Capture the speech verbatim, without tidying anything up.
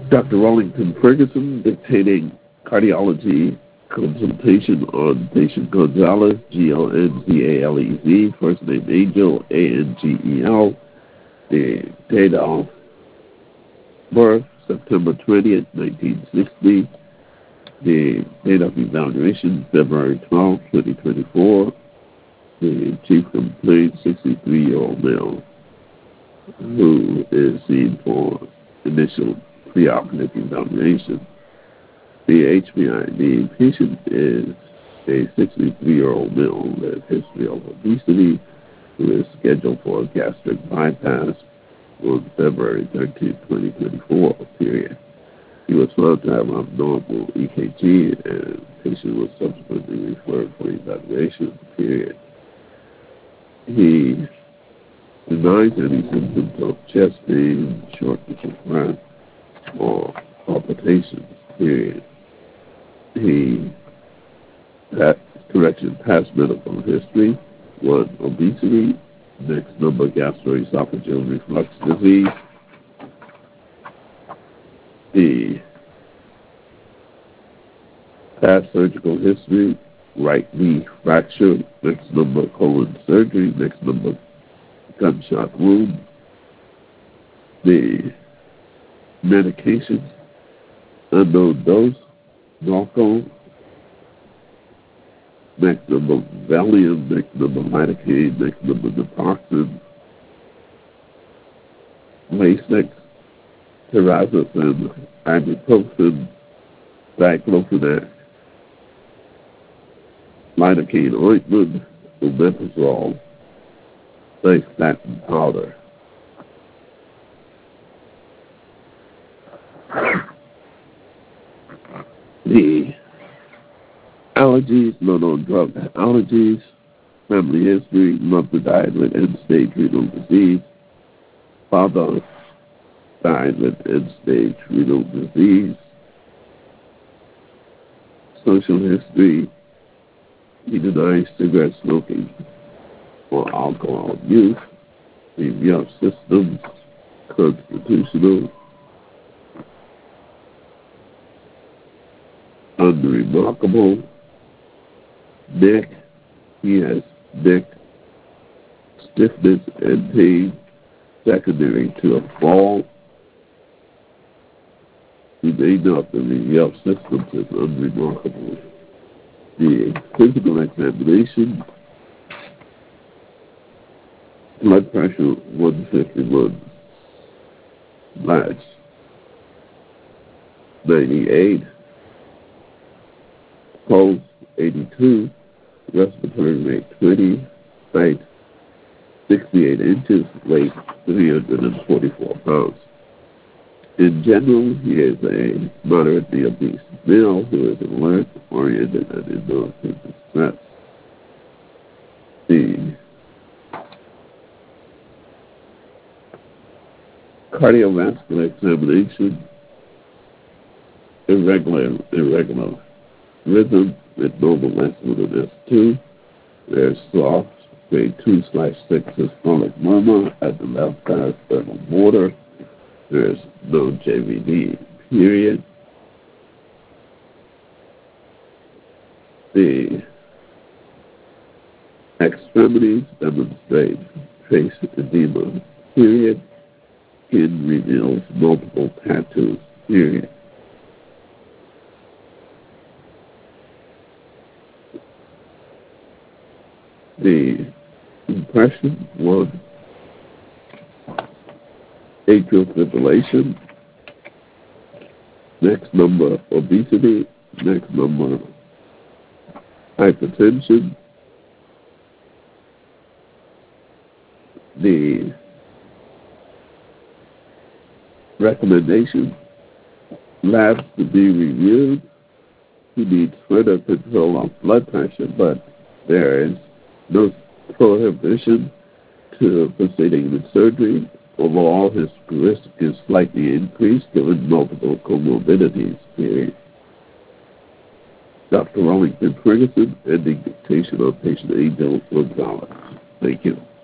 Doctor Wellington Ferguson, dictating cardiology consultation on patient Gonzalez, G O N Z A L E Z, first name Angel, A N G E L, the date of birth, September twentieth, nineteen sixty, the date of evaluation, February twelfth, twenty twenty-four, the chief complaint, sixty-three-year-old male, who is seen for initial preoperative evaluation. The H B I D patient is a sixty-three-year-old male with history of obesity who is scheduled for a gastric bypass on February thirteenth, twenty twenty-four, period. He was found to have abnormal E K G, and the patient was subsequently referred for evaluation, period. He denies any symptoms of chest pain, shortness of breath, or palpitations, period. He, that correction, past medical history, one, obesity, next number, gastroesophageal reflux disease, the past surgical history, right knee fracture, next number, colon surgery, next number, gunshot wound, the medications, unknown dose, Norco, next number, Valium, next number, lidocaine, next number, naproxen, Lasix, Terazosin, ibuprofen, diclofenac, lidocaine ointment, omeprazole, nystatin powder. The allergies, non-drug allergies, family history, mother died with end-stage renal disease, father died with end-stage renal disease, social history, he denies cigarette smoking or alcohol use, immune systems, constitutional, unremarkable, neck, he has neck stiffness and pain secondary to a fall. He may not believe your systems is unremarkable. The physical examination, blood pressure one fifty-one, match ninety-eight, pulse eighty-two, respiratory rate twenty, height sixty-eight inches, weight three hundred forty-four pounds. In general, he is a moderately obese male who is alert, oriented, and in no sense of stress. The cardiovascular examination, irregular, irregular rhythm with normal S one and S two. There's soft grade two slash six systolic murmur at the left parasternal border. There's no J V D, period. The extremities demonstrate trace edema, period. Skin reveals multiple tattoos, period. The impression, one, atrial fibrillation, next number, obesity, next number, hypertension, the recommendation, labs to be reviewed. He needs further control of blood pressure, but there is no prohibition to proceeding with surgery. Overall, his risk is slightly increased given multiple comorbidities, period. Doctor Wellington Ferguson, ending dictation on patient Angel Gonzalez. Thank you.